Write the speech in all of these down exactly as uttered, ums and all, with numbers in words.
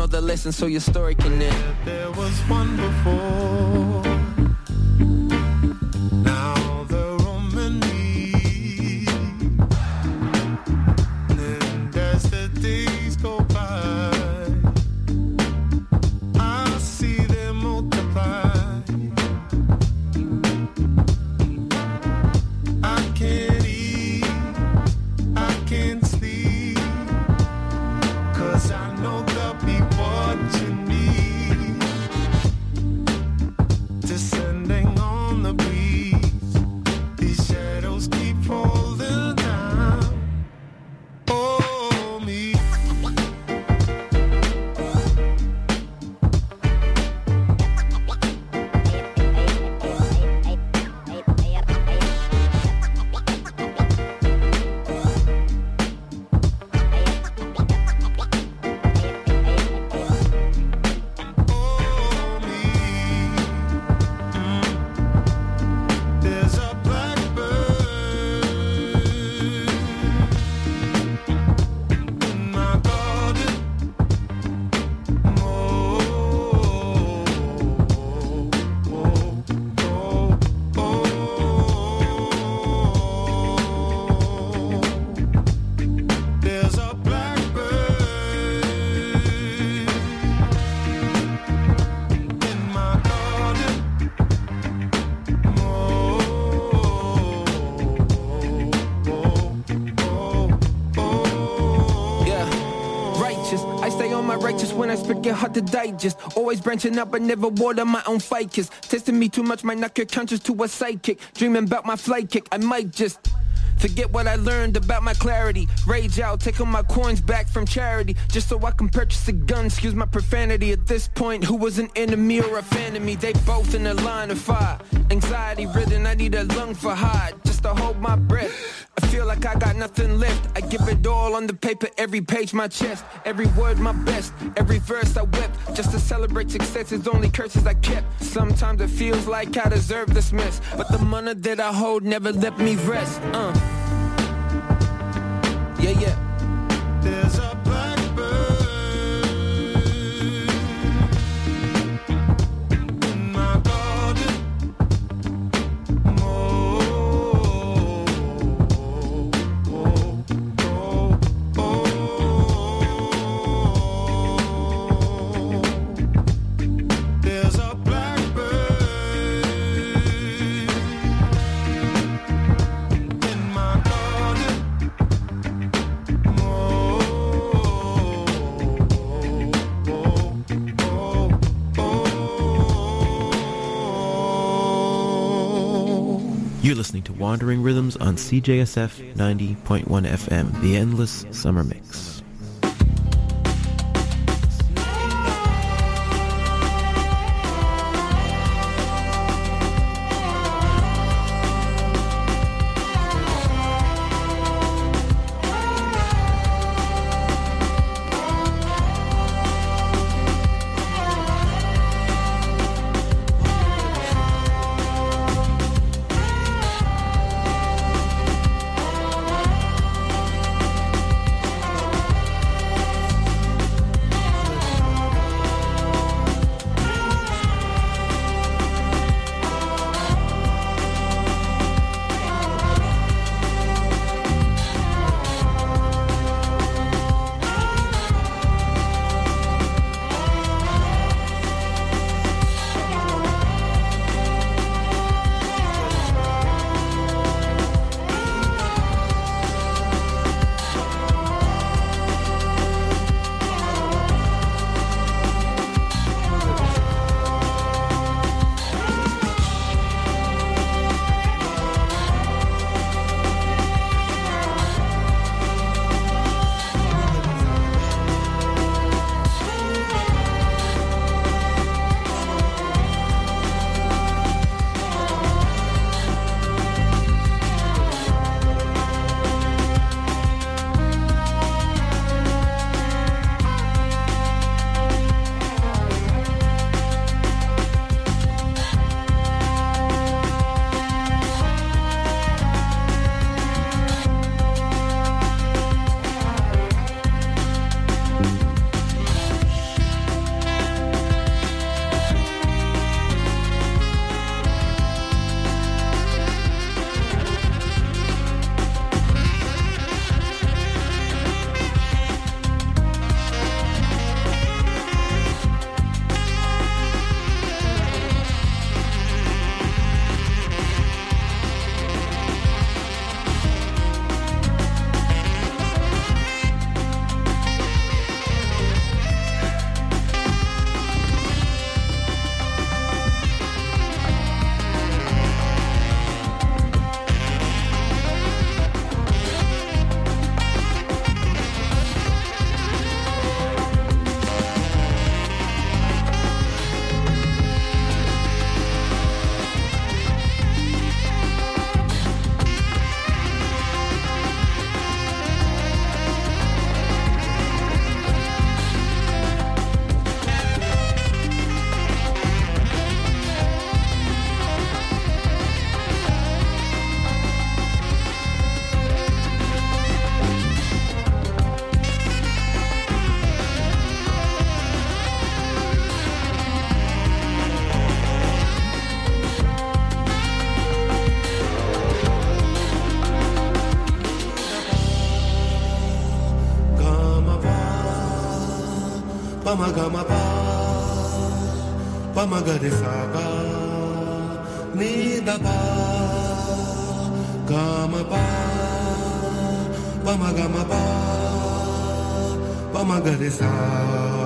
the lessons so your story can end. There was one before. Now the Roman need. And as the days go by, I see them multiply. I can't eat, I can't sleep, 'cause I know they'll be watching me. Descending on the breeze, these shadows keep falling down. Oh, me. There's a blackbird in my garden. Oh, oh, oh, oh. There's a blackbird in my garden. Yeah, righteous. I stay on my righteous when I speak, get hard to digest. Always branching up, but never water my own ficus. Testing me too much might knock your conscience to a psychic. Dreaming about my flight kick, I might just forget what I learned about my clarity. Rage out, taking my coins back from charity, just so I can purchase a gun. Excuse my profanity at this point. Who was an enemy or a fan of me? They both in the line of fire. Anxiety ridden, I need a lung for hide, just to hold my breath. I feel like I got nothing left. I give it all on the paper, every page my chest, every word my best, every verse I wept, just to celebrate success. It's only curses I kept. Sometimes it feels like I deserve this mess, but the money that I hold never let me rest. Uh. Yeah, yeah. There's a blackbird in my garden. Oh, oh, oh, oh. There's a blackbird in my garden. You're listening to Wandering Rhythms on C J S F ninety point one F M, the Endless Summer Mix. Pamagamapa, Pamagadesaba, Nidaba, Gamapa, Pamagamapa, Pamagadesaba.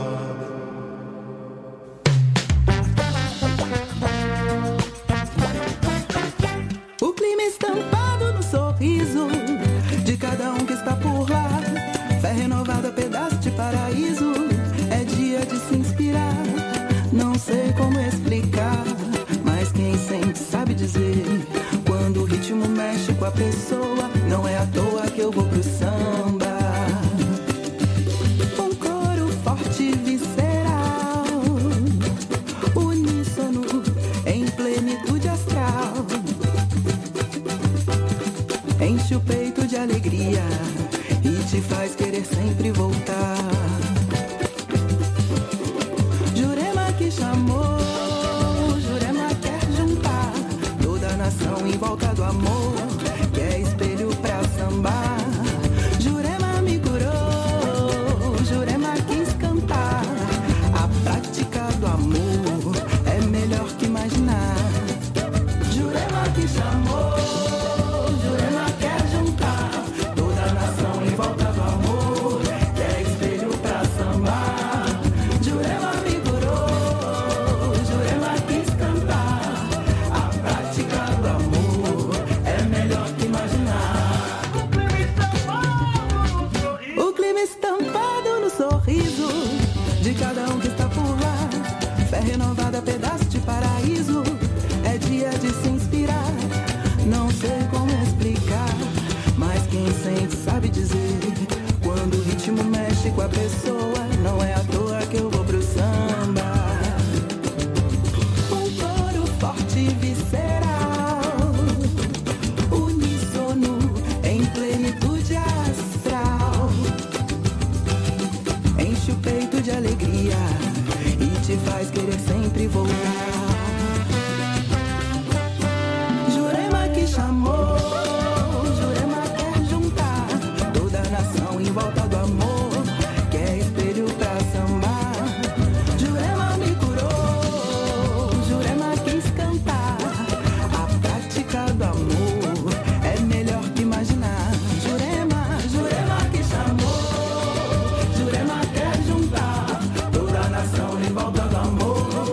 O clima estampado no sorriso de cada um que está por lá. Fé renovada, pedaço de paraíso. É dia de se inspirar. Não sei como explicar, mas quem sente sabe dizer. Quando o ritmo mexe com a pessoa, não é à toa que eu vou pro samba. Um coro forte e visceral, uníssono em plenitude astral. Enche o peito de alegria e te faz querer sempre voltar. Jurema que chamou, Jurema quer juntar toda a nação em volta do amor, que é espelho pra sambar. Jurema me curou, Jurema quis cantar. A prática do amor é melhor que imaginar. Jurema que chamou, de cada um que está por lá. Fé renovada, pedaço de paraíso. É dia de se inspirar. Não sei como explicar, mas quem sente sabe dizer. Quando o ritmo mexe com a pessoa, não é à toa que eu vou pro samba. Um coro forte e visceral, uníssono em plenitude astral. Enche o peito de alegria e te faz querer sempre voltar. Jurema que chamou, Jurema quer juntar toda a nação em volta do amor, que é espelho pra sambar. Jurema me curou, Jurema quis cantar. A prática do amor é melhor que imaginar. Jurema, Jurema que chamou, Jurema quer juntar toda a nação em volta do amor,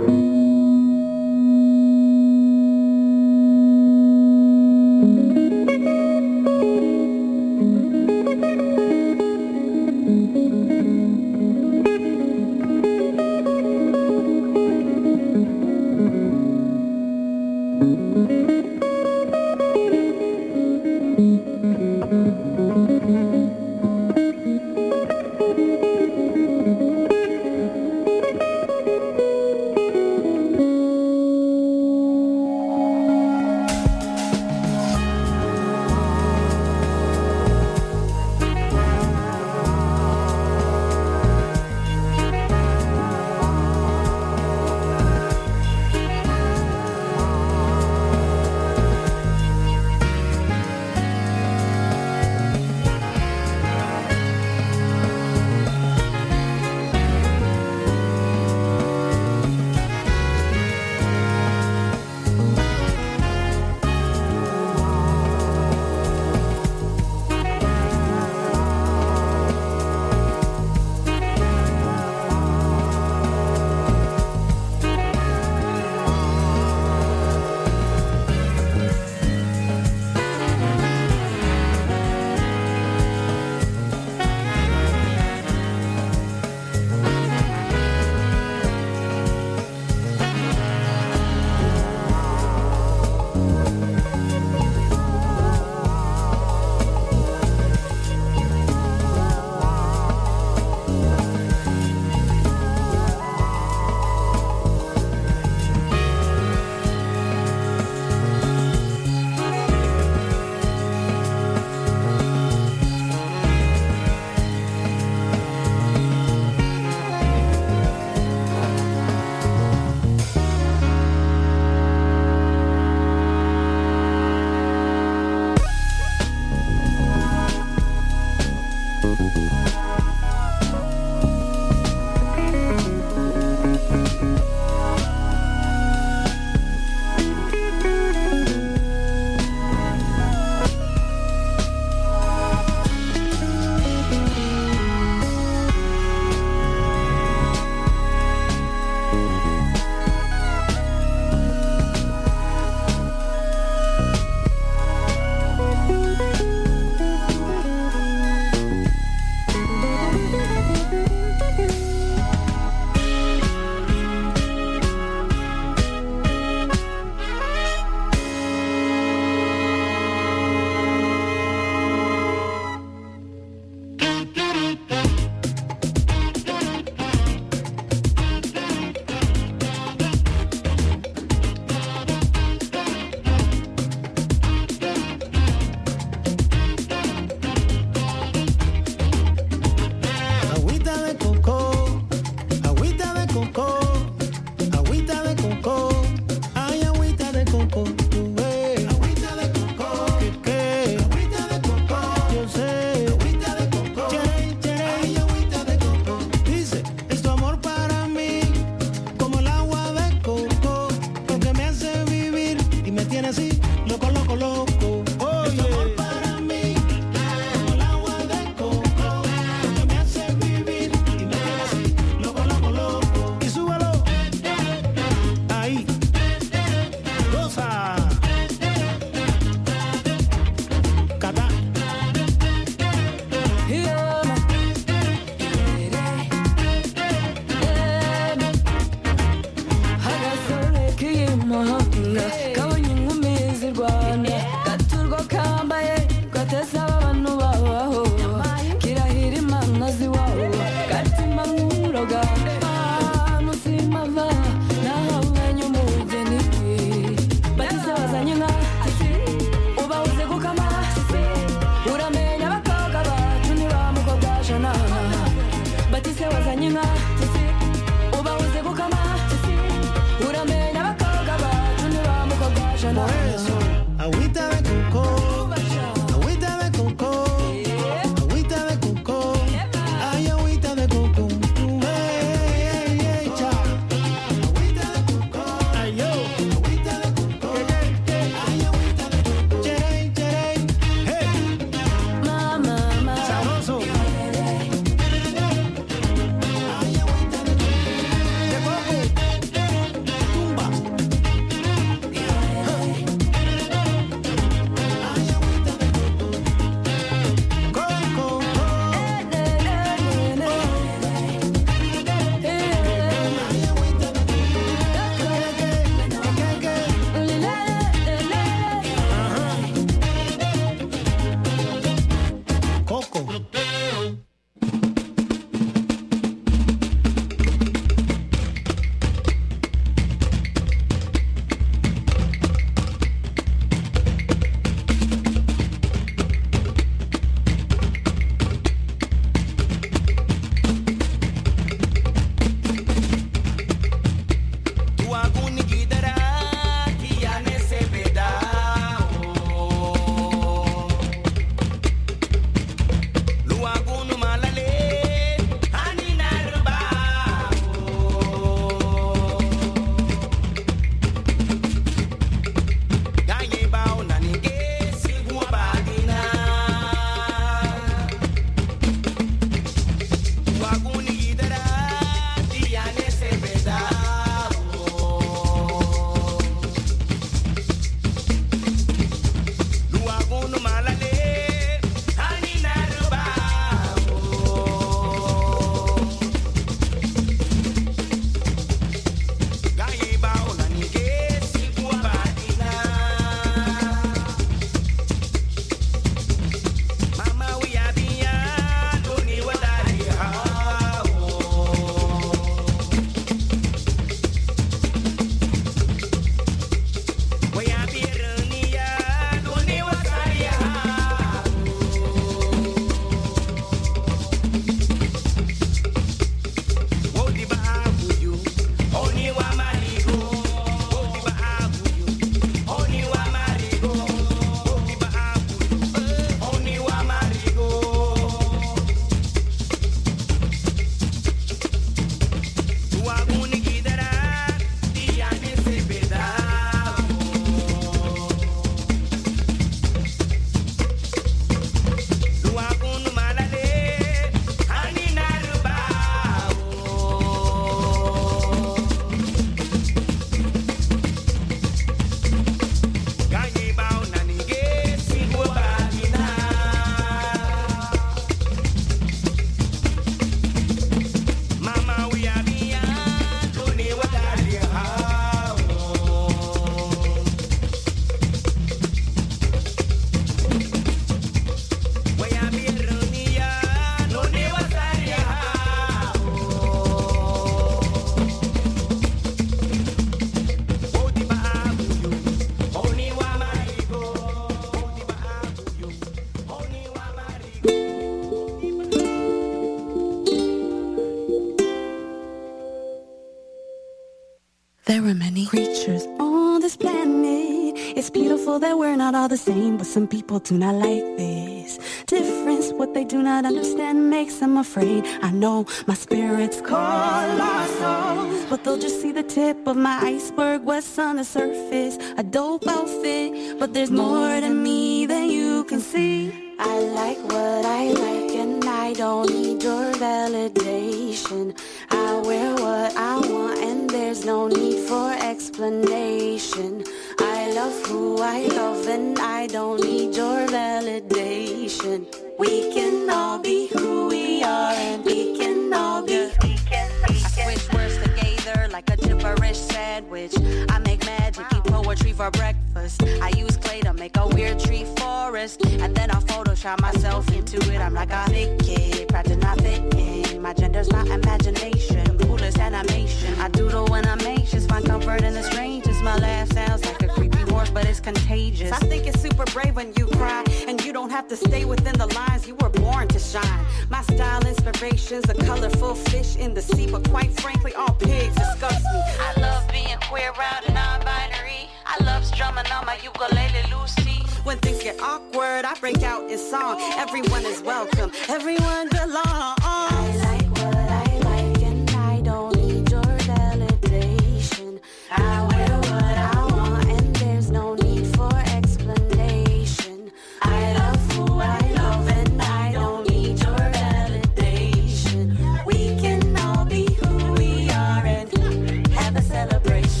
There are many creatures on this planet. It's beautiful that we're not all the same, but some people do not like this difference. What they do not understand makes them afraid. I know my spirit's colossal, but they'll just see the tip of my iceberg. What's on the surface? A dope outfit, but there's more to me than you can see. I like what I like and I don't need your validation. I wear what I want and there's no need for explanation. I love who I love and I don't need your validation. We can all be who we are and we can all be. We can, we can. I switch words together like a gibberish sandwich. I make magic, eat poetry for breakfast. I use clay to make a weird tree forest, and then I Photoshop myself into it. I'm like a thick kid, proud to not fit in. My gender's my imagination, coolest animation. I doodle when I'm anxious, find comfort in the strangest. My laugh sounds like a creepy horse, but it's contagious. I think it's super brave when you cry, and you don't have to stay within the lines. You were born to shine. My style inspiration's a colorful fish in the sea, but quite frankly, all pigs disgust me. I love being queer, round and non-binary. I love strumming on my ukulele, Lucy. When things get awkward, I break out in song. Everyone is welcome, everyone belongs. I like what I like and I don't need your validation. I wear what I want and there's no need for explanation. I love who I love and I don't need your validation. We can all be who we are and have a celebration.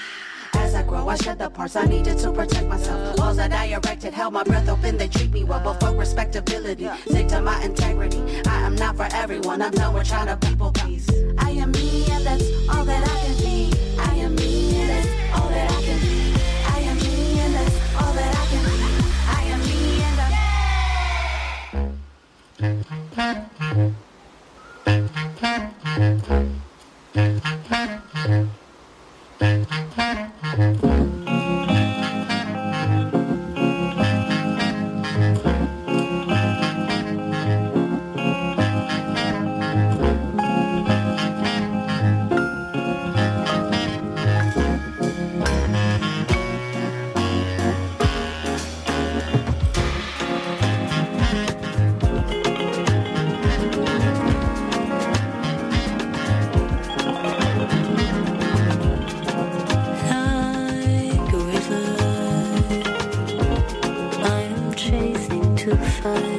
As I grow, I shed the parts I needed to protect myself. Walls that I erected held my breath open. They treat me well, but fuck respectability. Stick to my integrity. I am not for everyone. I'm done with trying to people please. I am me, and that's all that I can be. I am me, and that's all that I can be. I am me, and that's all that I can be. I am me, and that's. Fun.